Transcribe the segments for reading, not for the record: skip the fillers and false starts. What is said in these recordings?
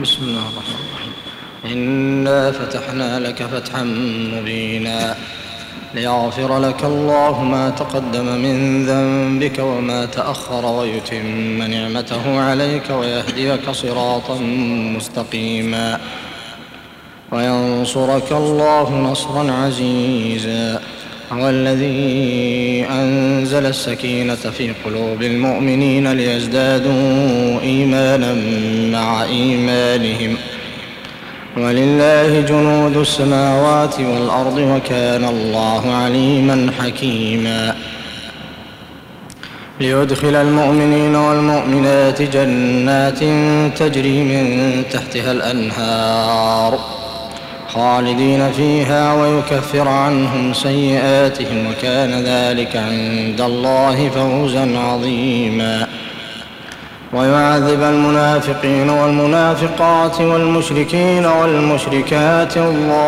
بسم الله الرحمن الرحيم. إنا فتحنا لك فتحا مبينا ليغفر لك الله ما تقدم من ذنبك وما تأخر ويتم نعمته عليك ويهديك صراطا مستقيما وينصرك الله نصرا عزيزا. هو الذي أنزل السكينة في قلوب المؤمنين ليزدادوا إيمانا مع إيمانهم ولله جنود السماوات والأرض وكان الله عليما حكيما. ليدخل المؤمنين والمؤمنات جنات تجري من تحتها الأنهار خالدين فيها ويكفر عنهم سيئاتهم وكان ذلك عند الله فوزا عظيما. ويعذب المنافقين والمنافقات والمشركين والمشركات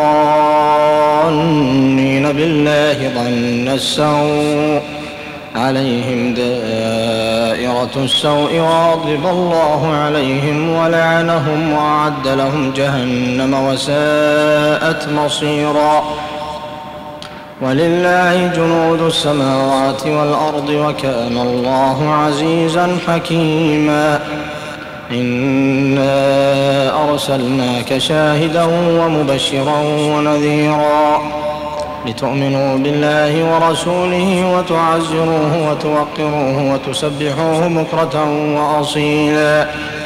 الظانين بالله ظن السوء عليهم دائرة السوء وغضب الله عليهم ولعنهم وأعد لهم جهنم وساءت مصيرا. ولله جنود السماوات والأرض وكان الله عزيزا حكيما. إنا أرسلناك شاهدا ومبشرا ونذيرا لتؤمنوا بالله ورسوله وتعزروه وتوقروه وتسبحوه بكرة وأصيلا.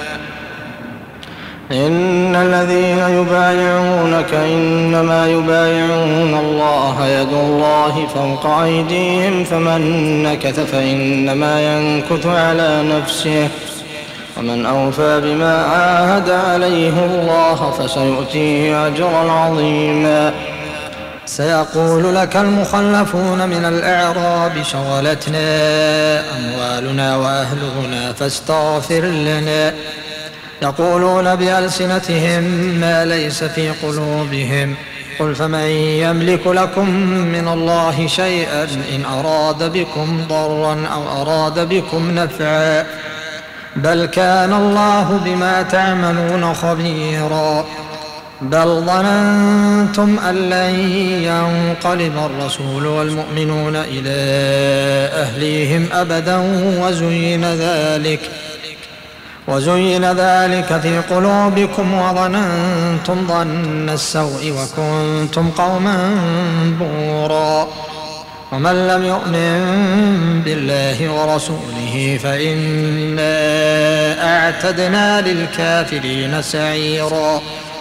إن الذين يبايعونك إنما يبايعون الله يد الله فوق أيديهم فمن نكث فإنما ينكث على نفسه ومن أوفى بما عاهد عليه الله فسيؤتيه أجرا عظيما. سيقول لك المخلفون من الأعراب شغلتنا أموالنا وأهلنا فاستغفر لنا يقولون بألسنتهم ما ليس في قلوبهم قل فمن يملك لكم من الله شيئا إن أراد بكم ضرا أو أراد بكم نفعا بل كان الله بما تعملون خبيرا. بل ظننتم أن لن ينقلب الرسول والمؤمنون إلى أهليهم أبدا وزين ذلك في قلوبكم وظننتم ظن السوء وكنتم قوما بورا. ومن لم يؤمن بالله ورسوله فإنا أعتدنا للكافرين سعيرا.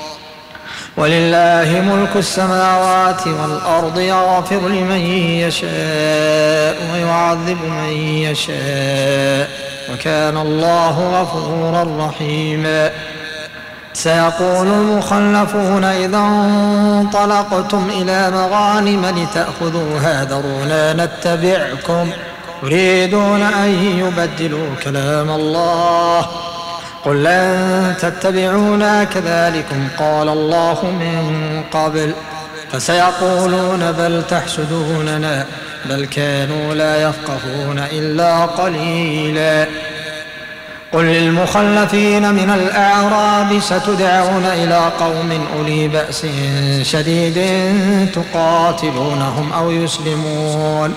ولله ملك السماوات والأرض يغفر لمن يشاء ويعذب من يشاء وكان الله غفورا رحيما. سيقول المخلفون إذا انطلقتم إلى مغانم لتأخذوها ذرونا نتبعكم يريدون أن يبدلوا كلام الله قل لن تتبعونا كذلكم قال الله من قبل فسيقولون بل تحسدوننا بل كانوا لا يفقهون إلا قليلا. قل للمخلفين من الأعراب ستدعون إلى قوم أولي بأس شديد تقاتلونهم أو يسلمون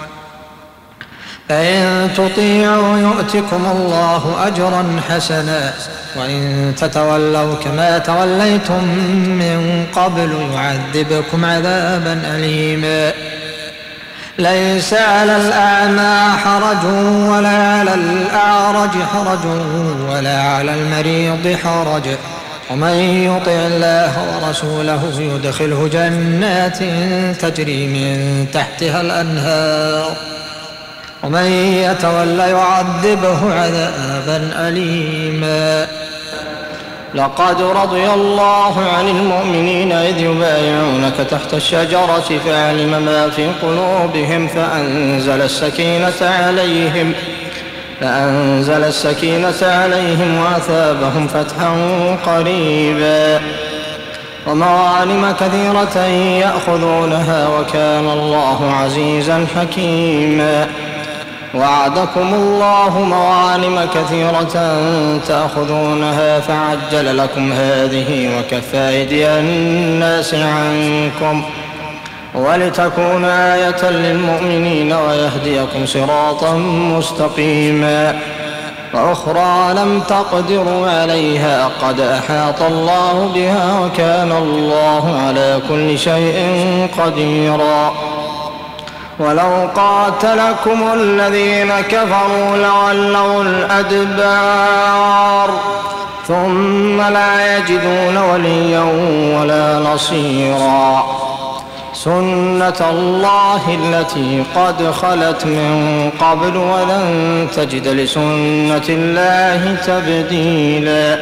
فإن تطيعوا يؤتكم الله أجرا حسنا وإن تتولوا كما توليتم من قبل يعذبكم عذابا أليما. ليس على الأعمى حرج ولا على الأعرج حرج ولا على المريض حرج ومن يطع الله ورسوله يدخله جنات تجري من تحتها الأنهار ومن يتولى يعذبه عذابا أليما. لقد رضي الله عن المؤمنين إذ يبايعونك تحت الشجرة فعلم ما في قلوبهم فأنزل السكينة عليهم وأثابهم فتحا قريبا ومغانم كثيرة يأخذونها وكان الله عزيزا حكيما. وعدكم الله مغانم كثيرة تأخذونها فعجل لكم هذه وكف أيدي الناس عنكم ولتكون آية للمؤمنين ويهديكم صراطا مستقيما وأخرى لم تقدروا عليها قد أحاط الله بها وكان الله على كل شيء قديرا ولو قاتلكم الذين كفروا لولوا الأدبار ثم لا يجدون وليا ولا نصيرا سنة الله التي قد خلت من قبل ولن تجد لسنة الله تبديلا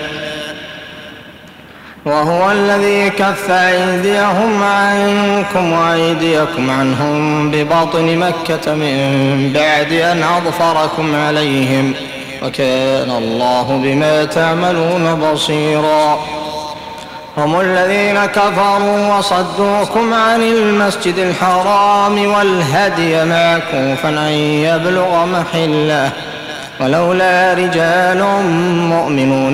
وهو الذي كف أيديهم عنكم وأيديكم عنهم ببطن مكة من بعد أن أظفركم عليهم وكان الله بما تعملون بصيرا هم الذين كفروا وصدوكم عن المسجد الحرام والهدي معكوفا أن يبلغ محله ولولا رجال مؤمنون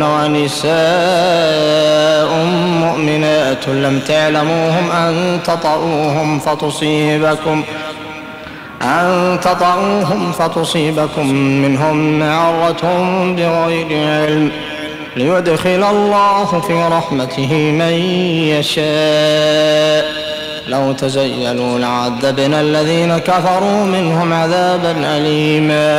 ونساء مؤمنات لم تعلموهم أن تطؤوهم فتصيبكم منهم معرة بغير علم ليدخل الله في رحمته من يشاء لو تزيلوا لعذبنا الذين كفروا منهم عذابا أليما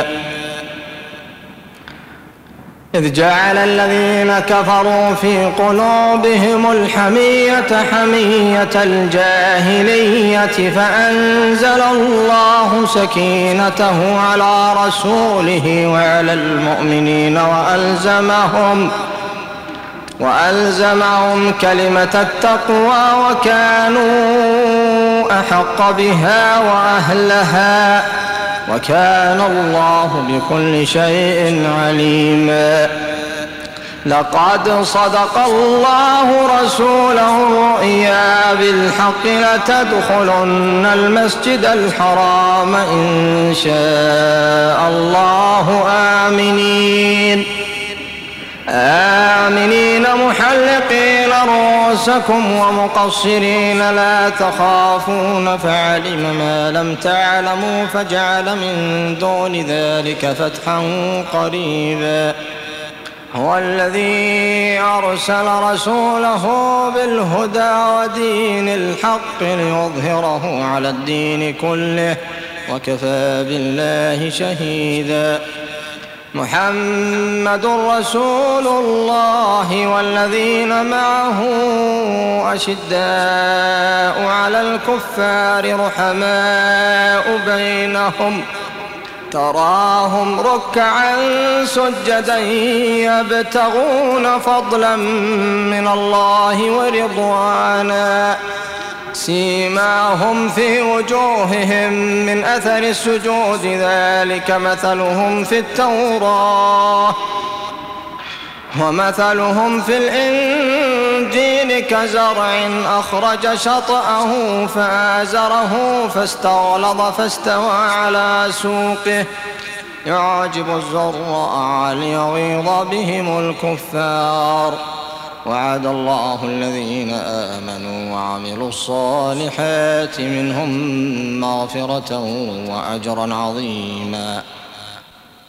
إذ جعل الذين كفروا في قلوبهم الحمية حمية الجاهلية فأنزل الله سكينته على رسوله وعلى المؤمنين وألزمهم كلمة التقوى وكانوا أحق بها وأهلها وكان الله بكل شيء عليما لقد صدق الله رسوله الرؤيا بالحق لتدخلن المسجد الحرام إن شاء الله آمنين محلقين رؤوسكم ومقصرين لا تخافون فعلم ما لم تعلموا فجعل من دون ذلك فتحا قريبا هو الذي أرسل رسوله بالهدى ودين الحق ليظهره على الدين كله وكفى بالله شهيدا محمد رسول الله والذين معه أشداء على الكفار رحماء بينهم تراهم ركعا سجدا يبتغون فضلا من الله ورضوانا سيماهم في وجوههم من أثر السجود ذلك مثلهم في التوراة ومثلهم في الإنجيل كزرع أخرج شطأه فآزره فاستغلظ فاستوى على سوقه يعجب الزراع ليغيظ بهم الكفار وعد الله الذين آمنوا وعملوا الصالحات منهم مغفرة وأجرا عظيما